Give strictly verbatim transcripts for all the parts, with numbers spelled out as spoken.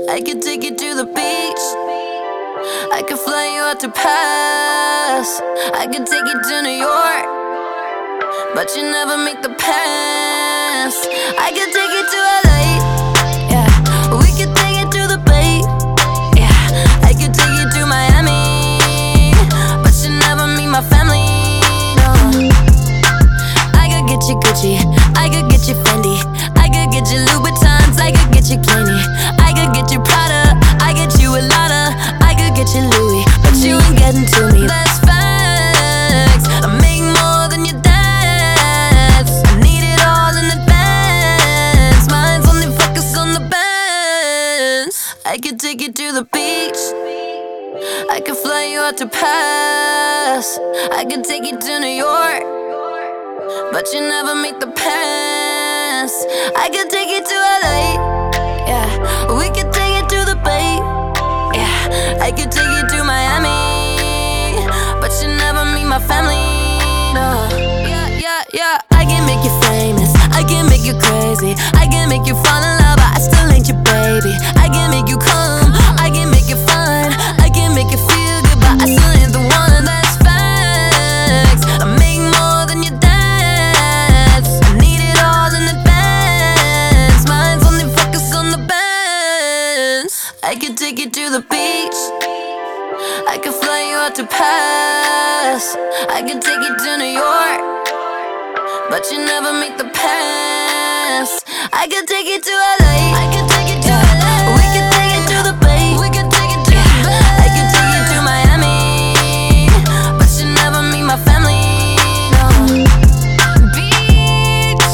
I could take you to the beach. I could fly you out to Paris. I could take you to New York, but you never make the pass. I could take you to L A, yeah. We could take it to the Bay, yeah. I could take you to Miami, but you never meet my family, no. I could get you Gucci, I could get you Fendi, I could get you Louboutins, I could get you Kenny, I could get you Prada, I get you a Lotta, I could get you Louis, but you ain't getting to me. That's facts. I make more than your dance. I need it all in advance. Mine's only focus on the bands. I could take you to the beach. I could fly you out to Paris. I could take you to New York, but you never make the pass. I could take you to L A, yeah. We could take it to the Bay, yeah. I could take you to Miami, but you never meet my family, no. Yeah, yeah, yeah. I can make you famous, I can make you crazy, I can make you fall in love, but I still ain't your baby. I can make you come, I can make you fun, I can make you feel good, but I still ain't the one. That's facts. I make more than your dance. I need it all in advance. Mine's only focus on the bands. I could take you to the beach. I could fly you out to Paris. I could take you to New York, but you never make the pass. I could take you to L A. I could take you to L A. We could take it to the Bay. We could take it to the Bay. I could take you to Miami, but you never meet my family, no. Beach,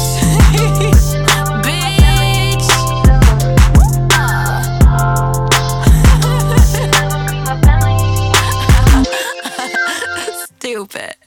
beach. Stupid.